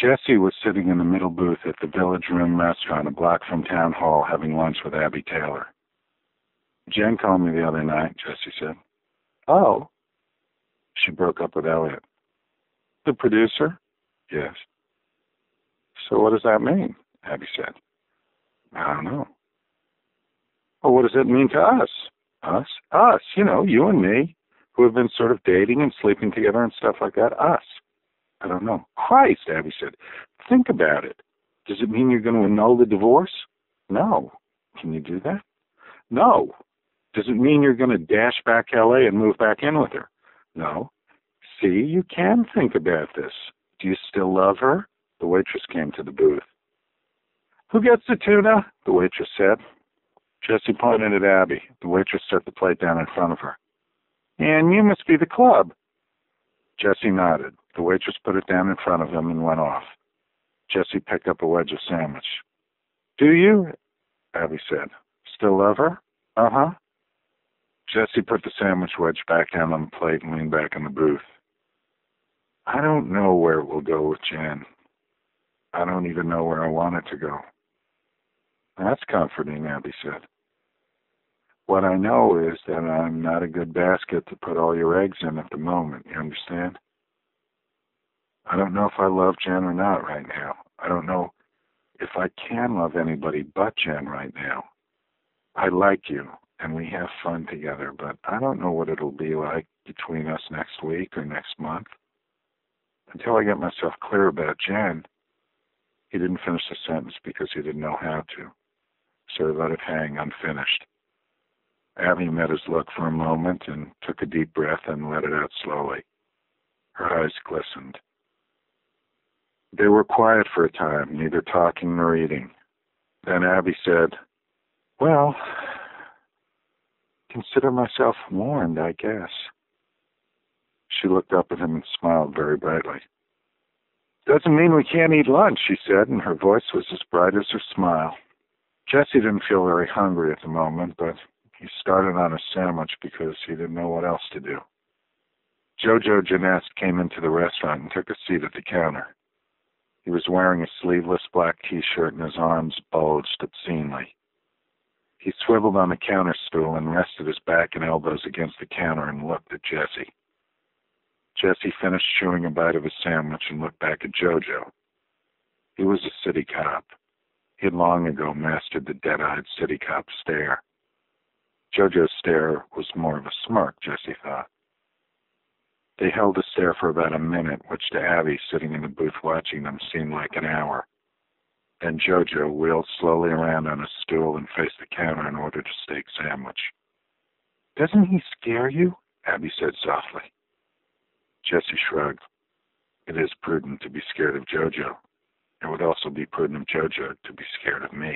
Jesse was sitting in the middle booth at the Village Room restaurant a block from Town Hall having lunch with Abby Taylor. Jen called me the other night, Jesse said. Oh. She broke up with Elliot. The producer? Yes. So what does that mean? Abby said. I don't know. Well, what does it mean to us? Us? Us, you and me, who have been sort of dating and sleeping together and stuff like that. Us. I don't know. Christ, Abby said. Think about it. Does it mean you're going to annul the divorce? No. Can you do that? No. Does it mean you're going to dash back to L.A. and move back in with her? No. See, you can think about this. Do you still love her? The waitress came to the booth. Who gets the tuna? The waitress said. Jesse pointed at Abby. The waitress set the plate down in front of her. And you must be the club. Jesse nodded. The waitress put it down in front of him and went off. Jesse picked up a wedge of sandwich. Do you? Abby said. Still love her? Uh-huh. Jesse put the sandwich wedge back down on the plate and leaned back in the booth. I don't know where it will go with Jen. I don't even know where I want it to go. That's comforting, Abby said. What I know is that I'm not a good basket to put all your eggs in at the moment, you understand? I don't know if I love Jen or not right now. I don't know if I can love anybody but Jen right now. I like you, and we have fun together, but I don't know what it'll be like between us next week or next month. Until I get myself clear about Jen. He didn't finish the sentence because he didn't know how to, so he let it hang unfinished. Abby met his look for a moment and took a deep breath and let it out slowly. Her eyes glistened. They were quiet for a time, neither talking nor eating. Then Abby said, Well, consider myself warned, I guess. She looked up at him and smiled very brightly. Doesn't mean we can't eat lunch, she said, and her voice was as bright as her smile. Jesse didn't feel very hungry at the moment, but he started on a sandwich because he didn't know what else to do. Jojo Janest came into the restaurant and took a seat at the counter. He was wearing a sleeveless black T-shirt and his arms bulged obscenely. He swiveled on the counter stool and rested his back and elbows against the counter and looked at Jesse. Jesse finished chewing a bite of his sandwich and looked back at Jojo. He was a city cop. He had long ago mastered the dead-eyed city cop stare. Jojo's stare was more of a smirk, Jesse thought. They held the stare for about a minute, which to Abby, sitting in the booth watching them, seemed like an hour. Then Jojo wheeled slowly around on a stool and faced the counter and ordered a steak sandwich. Doesn't he scare you? Abby said softly. Jesse shrugged. It is prudent to be scared of Jojo. It would also be prudent of Jojo to be scared of me.